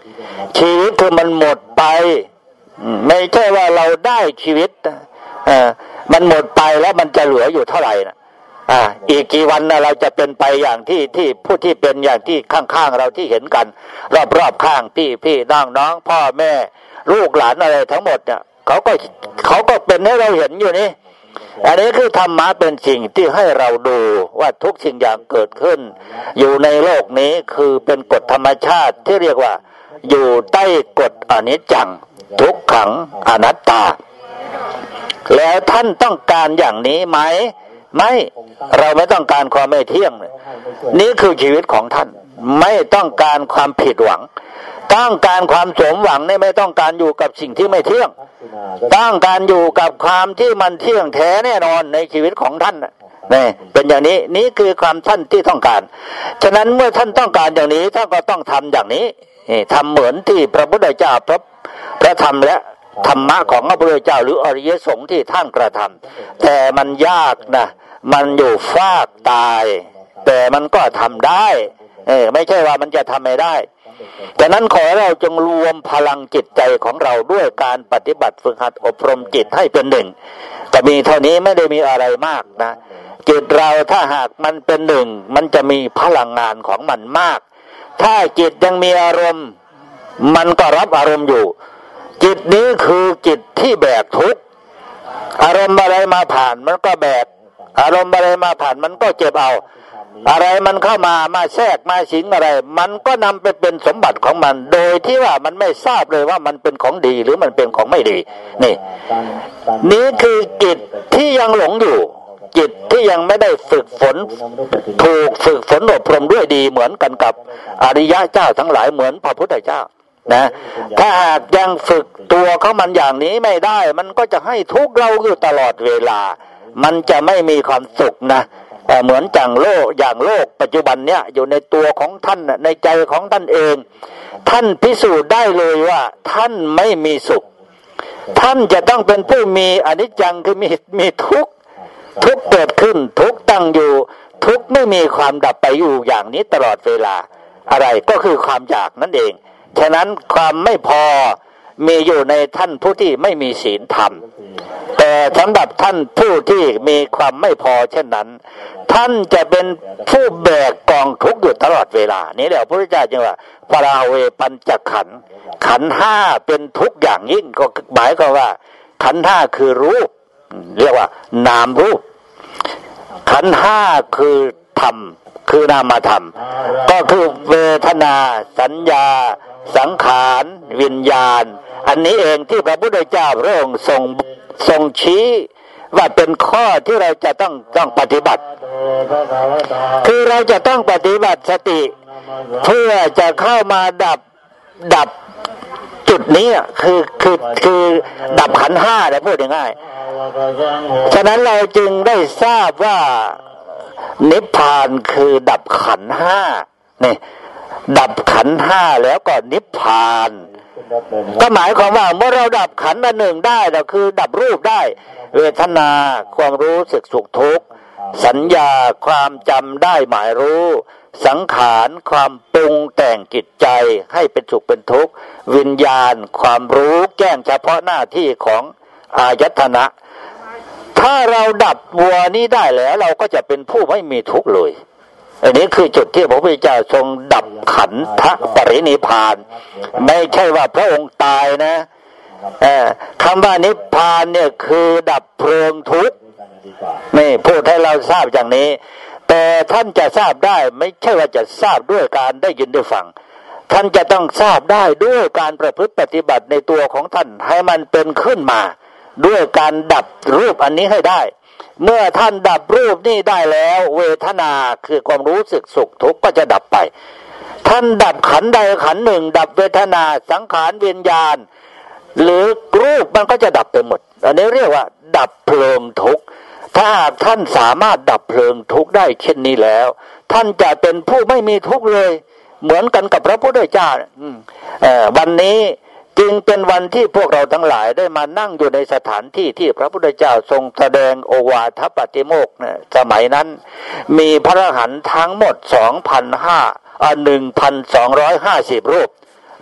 ชีวิตคือมันหมดไปไม่ใช่ว่าเราได้ชีวิตอ่ามันหมดไปแล้วมันจะเหลืออยู่เท่าไหร่นะอ่าอีกกี่วันนะเราจะเป็นไปอย่างที่ที่ผู้ที่เป็นอย่างที่ข้างๆเราที่เห็นกันรอบๆข้างพี่พี่น้องน้องพ่อแม่ลูกหลานอะไรทั้งหมดเนี่ยเขาก็เขาก็เป็นให้เราเห็นอยู่นี่อันนี้คือธรรมะเป็นสิ่งที่ให้เราดูว่าทุกสิ่งอย่างเกิดขึ้นอยู่ในโลกนี้คือเป็นกฎธรรมชาติที่เรียกว่าอยู่ใต้กฎอนิจจังทุกขังอนัตตาแล้วท่านต้องการอย่างนี้ไหมไม่เราไม่ต้องการความไม่เที่ยงนี่คือชีวิตของท่านไม่ต้องการความผิดหวังต้องการความสมหวังนี่ไม่ต้องการอยู่กับสิ่งที่ไม่เที่ยงต้องการอยู่กับความที่มันเที่ยงแท้แน่นอนในชีวิตของท่านนี่เป็นอย่างนี้นี่คือความท่านที่ต้องการฉะนั้นเมื่อท่านต้องการอย่างนี้ท่านก็ต้องทำอย่างนี้ทำเหมือนที่พระพุทธเจ้าพระพระธรรมและธรรมะของพระพุทธเจ้าหรืออริยสงฆ์ที่ท่านกระทำแต่มันยากนะมันอยู่ฟากตายแต่มันก็ทำได้เออไม่ใช่ว่ามันจะทำไม่ได้ฉะนั้นขอเราจงรวมพลังจิตใจของเราด้วยการปฏิบัติฝึกหัดอบรมจิตให้เป็นหนึ่งแต่มีเท่านี้ไม่ได้มีอะไรมากนะจิตเราถ้าหากมันเป็นหนึ่งมันจะมีพลังงานของมันมากถ้าจิตยังมีอารมณ์มันก็รับอารมณ์อยู่จิตนี้คือจิตที่แบกทุกข์อารมณ์อะไรมาผ่านมันก็แบกอารมณ์อะไรมาผ่านมันก็เจ็บเอาอะไรมันเข้ามามาแทรกมาสิงอะไรมันก็นำไปเป็นสมบัติของมันโดยที่ว่ามันไม่ทราบเลยว่ามันเป็นของดีหรือมันเป็นของไม่ดีนี่นี่คือจิตที่ยังหลงอยู่จิตที่ยังไม่ได้ฝึกฝนถูกฝึกฝนอบรมด้วยดีเหมือนกันกับอริยะเจ้าทั้งหลายเหมือนพระพุทธเจ้านะถ้าหากยังฝึกตัวเขามันอย่างนี้ไม่ได้มันก็จะให้ทุกข์เราอยู่ตลอดเวลามันจะไม่มีความสุขนะเหมือนจังโลกอย่างโลกปัจจุบันเนี้ยอยู่ในตัวของท่านในใจของท่านเองท่านพิสูจน์ได้เลยว่าท่านไม่มีสุขท่านจะต้องเป็นผู้มีอนิจจังคือมีมีทุกข์ทุกข์เกิดขึ้นทุกข์ตั้งอยู่ทุกข์ไม่มีความดับไปอยู่อย่างนี้ตลอดเวลาอะไรก็คือความอยากนั่นเองฉะนั้นความไม่พอมีอยู่ในท่านผู้ที่ไม่มีศีลธรรมแต่สำหรับท่านผู้ที่มีความไม่พอเช่นนั้นท่านจะเป็นผู้แบกกองทุกข์อยู่ตลอดเวลานี้แหละพระพุทธเจ้าจึงว่าปราเวปัญจขันธ์ขันธ์ห้าเป็นทุกข์อย่างยิ่งก็หมายความว่าขันธ์ห้าคือรูปเรียกว่านามรูปขันธ์ห้าคือธรรมคือนามธรรมก็คือเวทนาสัญญาสังขารวิญญาณอันนี้เองที่พระพุทธเจ้าพระองค์ทรงทรงชี้ว่าเป็นข้อที่เราจะต้องต้องปฏิบัติคือเราจะต้องปฏิบัติสติเพื่อจะเข้ามาดับดับจุดนี้คือคือคือดับขันธ์ห้าได้พูดง่ายๆฉะนั้นเราจึงได้ทราบว่านิพพานคือดับขันธ์ห้านี่ดับขันธ์ห้าแล้วก็นิพพานก็หมายความว่าเมื่อเราดับขันธ์อันหนึ่งได้เราคือดับรูปได้เวทนาความรู้สึกสุขทุกข์สัญญาความจำได้หมายรู้สังขารความปรุงแต่งจิตใจให้เป็นสุขเป็นทุกข์วิญญาณความรู้แจ้งเฉพาะหน้าที่ของอายตนะถ้าเราดับวัวนี้ได้แล้วเราก็จะเป็นผู้ไม่มีทุกข์เลยอันนี้คือจุดที่พระพุทธเจ้าทรงดับขันธปรินิพพานไม่ใช่ว่าพระองค์ตายนะคำว่านิพพานเนี่ยคือดับเพลิงทุกข์นี่พูดให้เราทราบอย่างนี้แต่ท่านจะทราบได้ไม่ใช่ว่าจะทราบด้วยการได้ยินได้ฟังท่านจะต้องทราบได้ด้วยการประพฤติปฏิบัติในตัวของท่านให้มันเป็นขึ้นมาด้วยการดับรูปอันนี้ให้ได้เมื่อท่านดับรูปนี่ได้แล้วเวทนาคือความรู้สึกสุขทุกข์ก็จะดับไปท่านดับขันธ์ใดขันธ์หนึ่งดับเวทนาสังขารวิญญาณหรือรูปมันก็จะดับไปหมดอันนี้เรียกว่าดับเพลิงทุกข์ถ้าหากท่านสามารถดับเพลิงทุกข์ได้เช่นนี้แล้วท่านจะเป็นผู้ไม่มีทุกข์เลยเหมือนกันกับพระพุทธเจ้าวันนี้จึงเป็นวันที่พวกเราทั้งหลายได้มานั่งอยู่ในสถานที่ที่พระพุทธเจ้าทรงแสดงโอวาทปาติโมกข์นะสมัยนั้นมีพระอรหันต์ทั้งหมด สองพันห้าร้อย อ่า หนึ่งพันสองร้อยห้าสิบ รูป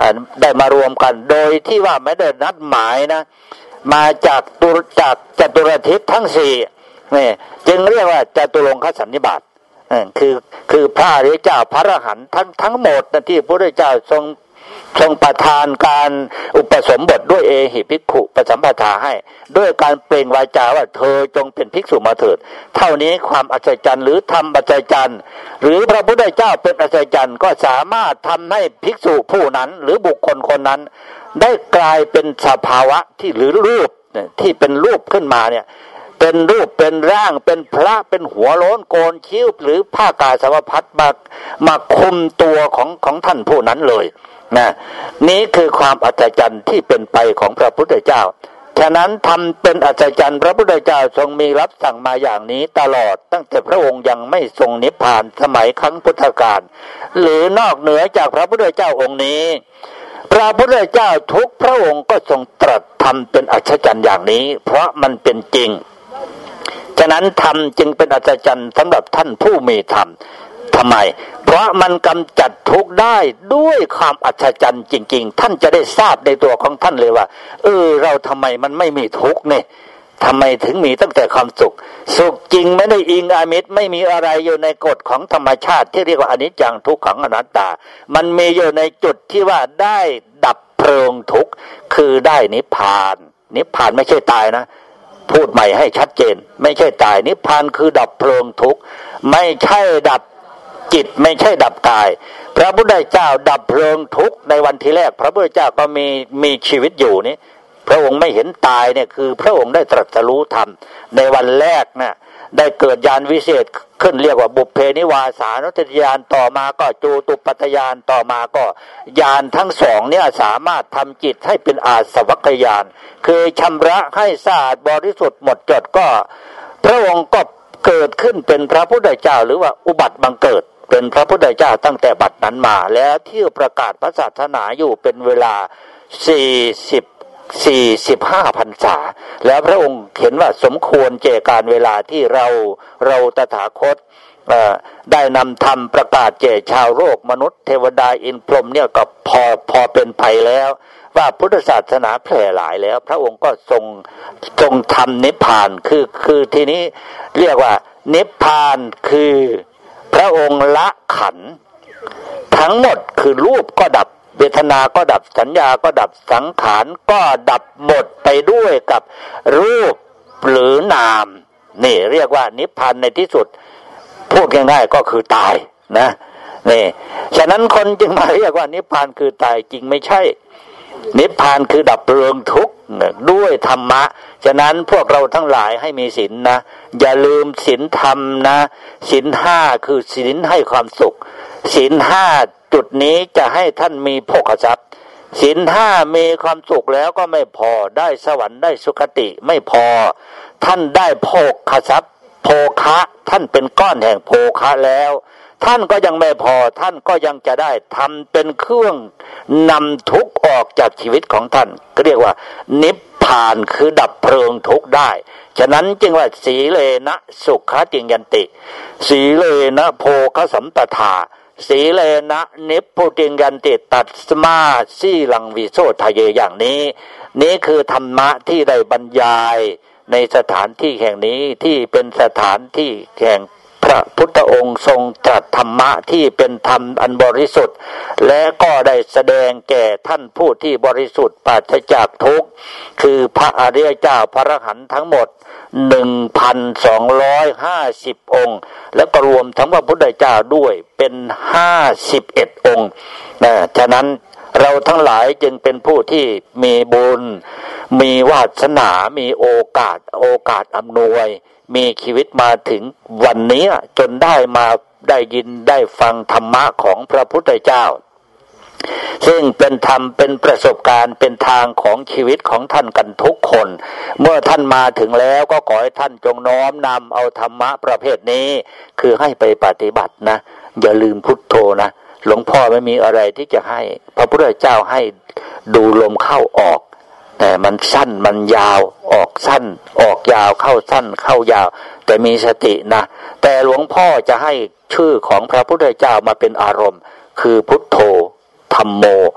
ได้มารวมกันโดยที่ว่าไม่ได้นัดหมายนะมาจากตุจากจตุรทิศทั้งสี่นี่จึงเรียกว่าจตุรงคสันนิบาตคือคือพระอริยเจ้าพระอรหันต์ทั้งทั้งหมดนะที่พระพุทธเจ้าทรงทรงประทานการอุปสมบทด้วยเอหิภิกขุปสัมปทาให้ด้วยการเปล่งวาจาว่าเธอจงเป็นภิกษุมาเถิดเท่านี้ความอัศจรรย์หรือธรรมอัศจรรย์หรือพระพุทธเจ้าเป็นอัศจรรย์ก็สามารถทำให้ภิกษุผู้นั้นหรือบุคคลคนนั้นได้กลายเป็นสภาวะที่หรือรูปที่เป็นรูปขึ้นมาเนี่ยเป็นรูปเป็นร่างเป็นพระเป็นหัวโล้นโกนคิ้วหรือผ้ากาสาวพัดมามาคุมตัวของของท่านผู้นั้นเลยนะนี้คือความอัศจรรย์ที่เป็นไปของพระพุทธเจ้าฉะนั้นทำเป็นอัศจรรย์พระพุทธเจ้าทรงมีรับสั่งมาอย่างนี้ตลอดตั้งแต่พระองค์ยังไม่ทรงนิพพานสมัยครั้งพุทธกาลหรือนอกเหนือจากพระพุทธเจ้าองค์นี้พระพุทธเจ้าทุกพระองค์ก็ทรงตรัสทำเป็นอัศจรรย์อย่างนี้เพราะมันเป็นจริงฉะนั้นธรรมจึงเป็นอัศจรรย์สำหรับท่านผู้มีธรรมทำไมเพราะมันกำจัดทุกข์ได้ด้วยความอัศจรรย์จริงๆท่านจะได้ทราบในตัวของท่านเลยว่าเออเราทำไมมันไม่มีทุกข์เนี่ยทำไมถึงมีตั้งแต่ความสุขสุขจริงไม่ได้อิงอามิตรไม่มีอะไรอยู่ในกฎของธรรมชาติที่เรียกว่าอนิจจังทุกขังอนัตตามันมีอยู่ในจุดที่ว่าได้ดับเพลิงทุกข์คือได้นิพพานนิพพานไม่ใช่ตายนะพูดใหม่ให้ชัดเจนไม่ใช่ตายนิพพานคือดับเพลิงทุกข์ไม่ใช่ดับจิตไม่ใช่ดับกายพระพุทธเจ้าดับเพลิงทุกข์ในวันที่แรกพระพุทธเจ้าก็มีมีชีวิตอยู่นี่พระองค์ไม่เห็นตายเนี่ยคือพระองค์ได้ตรัสรู้ธรรมในวันแรกนะได้เกิดญาณวิเศษขึ้นเรียกว่าบุพเพนิวาสานุสติญาณต่อมาก็จูตุปัฏฐญาณต่อมาก็ญาณทั้งสองเนี่ยสามารถทำจิตให้เป็นอาสวัคญาณคือชำระให้สะอาดบริสุทธิ์หมดจดก็พระองค์ก็เกิดขึ้นเป็นพระพุทธเจ้าหรือว่าอุบัติบังเกิดเป็นพระพุทธเจ้าตั้งแต่บัดนั้นมาแล้วที่ประกาศพระศาสนาอยู่เป็นเวลาสี่สิบสี่สิบห้าพรรษาแล้วพระองค์เห็นว่าสมควรแก่การเวลาที่เราเราตถาคตได้นำธรรมประกาศแก่ชาวโลกมนุษย์เทวดาอินพรหมเนี่ยก็พอพอเป็นภัยแล้วว่าพุทธศาสนาแพร่หลายแล้วพระองค์ก็ทรงทรงทำนิพพานคือคือทีนี้เรียกว่านิพพานคือพระองค์ละขันธ์ทั้งหมดคือรูปก็ดับเวทนาก็ดับสัญญาก็ดับสังขารก็ดับหมดไปด้วยกับรูปหรือนามนี่เรียกว่านิพพานในที่สุดพูดง่ายๆก็คือตายนะนี่ฉะนั้นคนจึงมาเรียกว่านิพพานคือตายจริงไม่ใช่นิพพานคือดับเพลิงทุกข์ด้วยธรรมะฉะนั้นพวกเราทั้งหลายให้มีศีลนะอย่าลืมศีลธรรมนะศีลห้าคือศีลให้ความสุขศีลห้าจุดนี้จะให้ท่านมีโภคทรัพย์ศีลห้ามีความสุขแล้วก็ไม่พอได้สวรรค์ได้สุคติไม่พอท่านได้โภคทรัพย์โภคะท่านเป็นก้อนแห่งโภคะแล้วท่านก็ยังไม่พอท่านก็ยังจะได้ทำเป็นเครื่องนำทุกข์ออกจากชีวิตของท่านก็เรียกว่านิพพานคือดับเพลิงทุกข์ได้ฉะนั้นจึงว่าสีเลนะสุขติยันติสีเลนะโภคสัมปทาสีเลนะนิพพุติยันติตัสมาสีลังวิโสทะเยอย่างนี้นี้คือธรรมะที่ได้บรรยายในสถานที่แห่งนี้ที่เป็นสถานที่แห่งพระพุทธองค์ทรงตรัสธรรมะที่เป็นธรรมอันบริสุทธิ์และก็ได้แสดงแก่ท่านผู้ที่บริสุทธิ์ปราศจากทุกข์คือพระอริยเจ้าพระอรหันต์ทั้งหมด หนึ่งพันสองร้อยห้าสิบ องค์แล้วก็รวมทั้งพระพุทธเจ้าด้วยเป็นห้าสิบเอ็ดองค์นะฉะนั้นเราทั้งหลายจึงเป็นผู้ที่มีบุญมีวาสนามีโอกาสโอกาสอำนวยมีชีวิตมาถึงวันนี้จนได้มาได้ยินได้ฟังธรรมะของพระพุทธเจ้าซึ่งเป็นธรรมเป็นประสบการณ์เป็นทางของชีวิตของท่านกันทุกคนเมื่อท่านมาถึงแล้วก็ขอให้ท่านจงน้อมนำเอาธรรมะประเภทนี้คือให้ไปปฏิบัตินะอย่าลืมพุทโธนะหลวงพ่อไม่มีอะไรที่จะให้พระพุทธเจ้าให้ดูลมเข้าออกแต่มันสั้นมันยาวออกสั้นออกยาวเข้าสั้นเข้ายาวแต่มีสตินะแต่หลวงพ่อจะให้ชื่อของพระพุทธเจ้ามาเป็นอารมณ์คือพุทโธธัมโม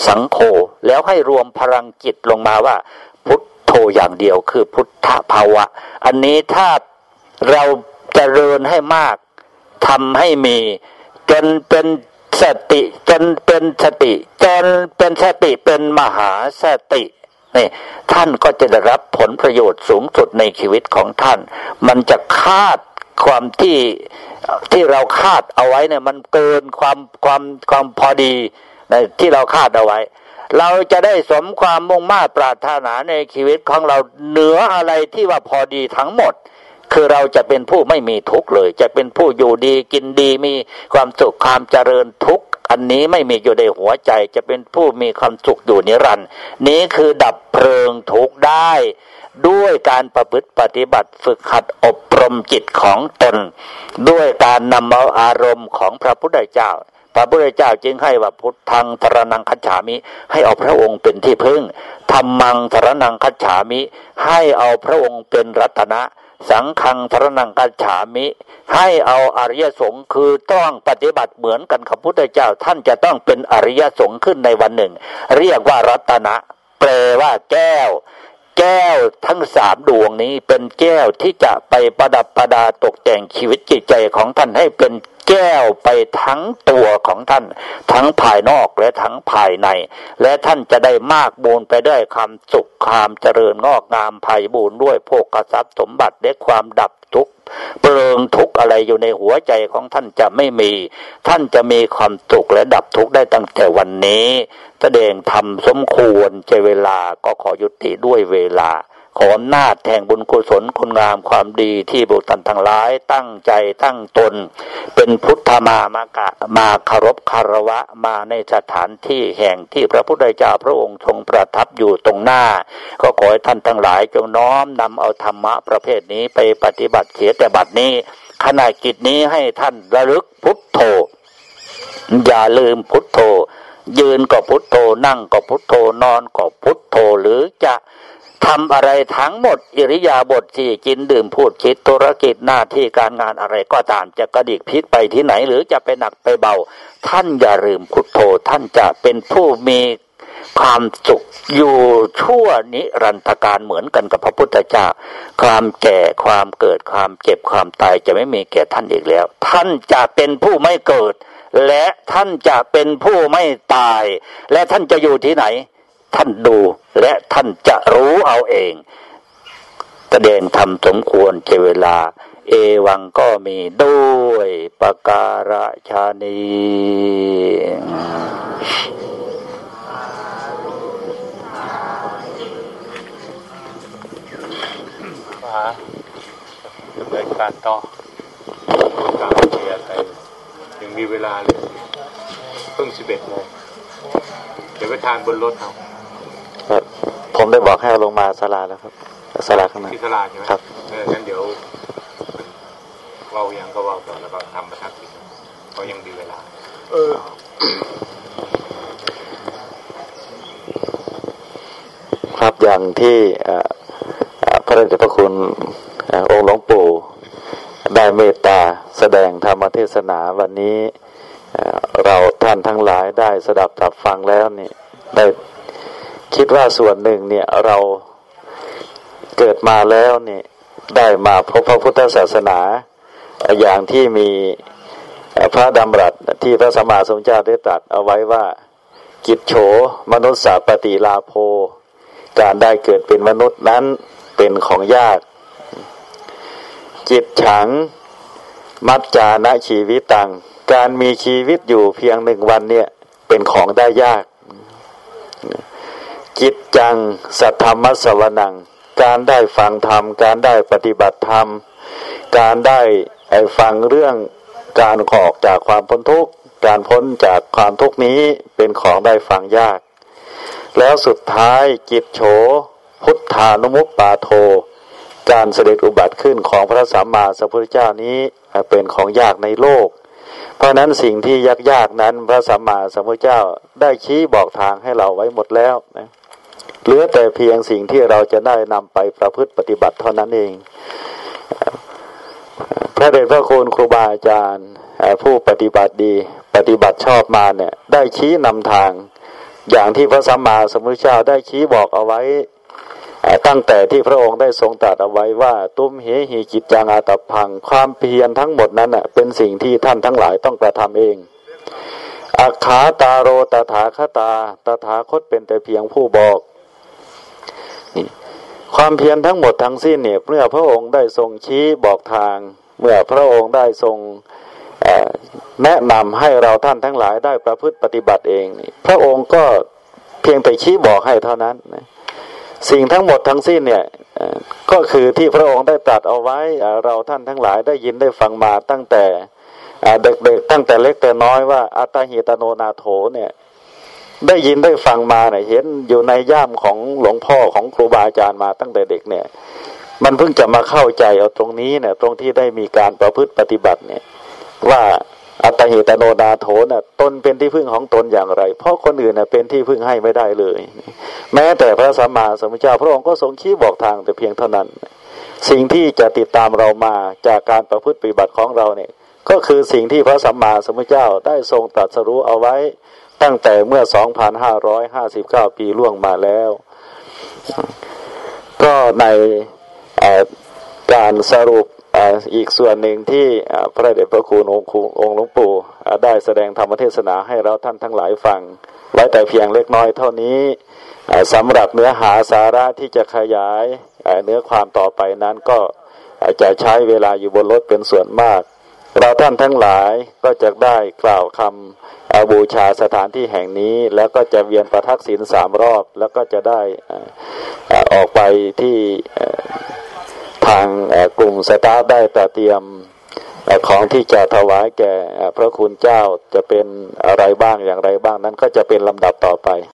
สังโฆแล้วให้รวมพลังจิตลงมาว่าพุทโธอย่างเดียวคือพุทธภาวะอันนี้ถ้าเราเจริญให้มากทำให้มีจนเป็นสติจนเป็นสติจนเป็นสติเป็นมหาสตินี่ท่านก็จะได้รับผลประโยชน์สูงสุดในชีวิตของท่านมันจะคาดความที่ที่เราคาดเอาไว้เนี่ยมันเกินความความความพอดีนะที่เราคาดเอาไว้เราจะได้สมความมุ่งมา่ปรารถนาในชีวิตของเราเหนืออะไรที่ว่าพอดีทั้งหมดคือเราจะเป็นผู้ไม่มีทุกข์เลยจะเป็นผู้อยู่ดีกินดีมีความสุขความเจริญทุกข์อันนี้ไม่มีอยู่ในหัวใจจะเป็นผู้มีความสุขอยู่นิรันดร์นี้คือดับเพลิงทุกข์ได้ด้วยการประพฤติปฏิบัติฝึกหัดอบรมจิตของตนด้วยการนำเอาอารมณ์ของพระพุทธเจ้าพระพุทธเจ้าจึงให้ว่าพุทธังสรณังคัจฉามิให้เอาพระองค์เป็นที่พึ่งธัมมังสรณังคัจฉามิให้เอาพระองค์เป็นรัตนะสังฆังสรณังคัจฉามิให้เอาอริยสงฆ์คือต้องปฏิบัติเหมือนกันกับพุทธเจ้าท่านจะต้องเป็นอริยสงฆ์ขึ้นในวันหนึ่งเรียกว่ารัตนะแปลว่าแก้วแก้วทั้งสามดวงนี้เป็นแก้วที่จะไปประดับประดาตกแต่งชีวิตจิตใจของท่านให้เป็นแก้วไปทั้งตัวของท่านทั้งภายนอกและทั้งภายในและท่านจะได้มากบูนไปด้วยความสุขความเจริญงอกงามไพบูรย์ด้วยโภคทรัพย์สมบัติและความดับทุกข์เปลืองทุกข์อะไรอยู่ในหัวใจของท่านจะไม่มีท่านจะมีความสุขและดับทุกข์ได้ตั้งแต่วันนี้แสดงธรรมสมควรใจเวลาก็ขอยุติด้วยเวลาขออำนาจแห่งบุญกุศลคุณงามความดีที่บุคคลทั้งหลายตั้งใจตั้งตนเป็นพุทธมามากะมาเคารพคารวะมาในสถานที่แห่งที่พระพุทธเจ้าพระองค์ทรงประทับอยู่ตรงหน้าก็ขอให้ท่านทั้งหลายจงน้อมนำเอาธรรมะประเภทนี้ไปปฏิบัติเสียแต่บัดนี้ขณะกิจนี้ให้ท่านระลึกพุทโธอย่าลืมพุทโธยืนก็พุทโธนั่งก็พุทโธนอนก็พุทโธหรือจะทำอะไรทั้งหมดอิริยาบถที่กินดื่มพูดคิดธุรกิจหน้าที่การงานอะไรก็ตามจะกระดิกพลิกไปที่ไหนหรือจะไปหนักไปเบาท่านอย่าลืมพุทโธท่านจะเป็นผู้มีความสุขอยู่ชั่วนิรันดร์การเหมือนกันกับพระพุทธเจ้าความแก่ความเกิดความเจ็บความตายจะไม่มีแก่ท่านอีกแล้วท่านจะเป็นผู้ไม่เกิดและท่านจะเป็นผู้ไม่ตายและท่านจะอยู่ที่ไหนท่านดูและท่านจะรู้เอาเองแสดงธรรมสมควรเจเวลาเอวังก็มีด้วยประการฉานีมาดำเนินการต่อการเชียร์ไปยังมีเวลาเลยเพิ่งสิบเอ็ดโมงเดี๋ยวไปทานบนรถเอาครับผมได้บอกให้ลงมาศาลาแล้วครับศาลาข้างในที่ศาลาใช่ไหมครับเอองั้นเดี๋ยวเว้ายังก็เว้าต่อแล้วก็ทำประทับอีกก็ยังมีเวลาเออครับอย่างที่พระเดชพระคุณองค์หลวงปู่ได้เมตตาแสดงธรรมเทศนาวันนี้เราท่านทั้งหลายได้สดับรับฟังแล้วนี่ได้คิดว่าส่วนหนึ่งเนี่ยเราเกิดมาแล้วนี่ได้มาพบพระพุทธศาสนาอย่างที่มีพระดำรัสที่พระสัมมาสัมพุทธเจ้าได้ตรัสเอาไว้ว่ากิจโฉมนุสสาปฏิลาโภการได้เกิดเป็นมนุษย์นั้นเป็นของยากจิตฉังมัจจานะชีวิตตังการมีชีวิตอยู่เพียงหนึ่งวันเนี่ยเป็นของได้ยากจิตจังสัทธรรมสวนังการได้ฟังธรรมการได้ปฏิบัติธรรมการได้ไอ้ฟังเรื่องการออกจากความพ้นทุกข์การพ้นจากความทุกข์นี้เป็นของได้ฟังยากแล้วสุดท้ายจิตโฉพุทธานุมุปปาโทการเสด็จอุบัติขึ้นของพระสัมมาสัมพุทธเจ้านี้เป็นของยากในโลกเพราะนั้นสิ่งที่ยากๆนั้นพระสัมมาสัมพุทธเจ้าได้ชี้บอกทางให้เราไว้หมดแล้วนะเหลือแต่เพียงสิ่งที่เราจะได้นำไปประพฤติปฏิบัติเท่านั้นเองพระเดชพระคุณครูบาอาจารย์ผู้ปฏิบัติดีปฏิบัติชอบมาเนี่ยได้ชี้นำทางอย่างที่พระสัมมาสัมพุทธเจ้าได้ชี้บอกเอาไว้ตั้งแต่ที่พระองค์ได้ทรงตรัสเอาไว้ว่าตุมเหหิจิตจังอาตพังความเพียรทั้งหมดนั้นเป็นสิ่งที่ท่านทั้งหลายต้องกระทำเองอัคขาตาโรตถาคตาตถาคตเป็นแต่เพียงผู้บอกนี่ความเพียรทั้งหมดทั้งสิ้นเนี่ยเมื่อพระองค์ได้ทรงชี้บอกทางเมื่อพระองค์ได้ทรงแนะนำให้เราท่านทั้งหลายได้ประพฤติปฏิบัติเองนี่พระองค์ก็เพียงแต่ชี้บอกให้เท่านั้นนะสิ่งทั้งหมดทั้งสิ้นเนี่ยก็คือที่พระองค์ได้ตรัสเอาไว้เราท่านทั้งหลายได้ยินได้ฟังมาตั้งแต่เด็กๆตั้งแต่เล็กแต่น้อยว่าอัตตหิตโนนาโถเนี่ยได้ยินได้ฟังมาเนี่ยเห็นอยู่ในย่ามของหลวงพ่อของครูบาอาจารย์มาตั้งแต่เด็กเนี่ยมันเพิ่งจะมาเข้าใจเอาตรงนี้เนี่ยตรงที่ได้มีการประพฤติปฏิบัติเนี่ยว่าอัตตหิตโนนาโถน่ะตนเป็นที่พึ่งของตนอย่างไรเพราะคนอื่นน่ะเป็นที่พึ่งให้ไม่ได้เลยแม้แต่พระสัมมาสัมพุทธเจ้าพระองค์ก็ทรงชี้บอกทางแต่เพียงเท่านั้นสิ่งที่จะติดตามเรามาจากการประพฤติปฏิบัติของเราเนี่ยก็คือสิ่งที่พระสัมมาสัมพุทธเจ้าได้ทรงตรัสรู้เอาไว้ตั้งแต่เมื่อ สองพันห้าร้อยห้าสิบเก้า ปีล่วงมาแล้วก็ในการสรุปอีกส่วนหนึ่งที่พระเดชพระคุณองค์องค์หลวงปู่ได้แสดงธรรมเทศนาให้เราท่านทั้งหลายฟังไว้แต่เพียงเล็กน้อยเท่านี้สำหรับเนื้อหาสาระที่จะขยายเนื้อความต่อไปนั้นก็จะใช้เวลาอยู่บนรถเป็นส่วนมากเราท่านทั้งหลายก็จะได้กล่าวคำบูชาสถานที่แห่งนี้แล้วก็จะเวียนประทักษิณสามรอบแล้วก็จะได้ออกไปที่ทางกลุ่มสตาฟได้แต่เตรียมของที่จะถวายแก่พระคุณเจ้าจะเป็นอะไรบ้างอย่างไรบ้างนั้นก็จะเป็นลำดับต่อไป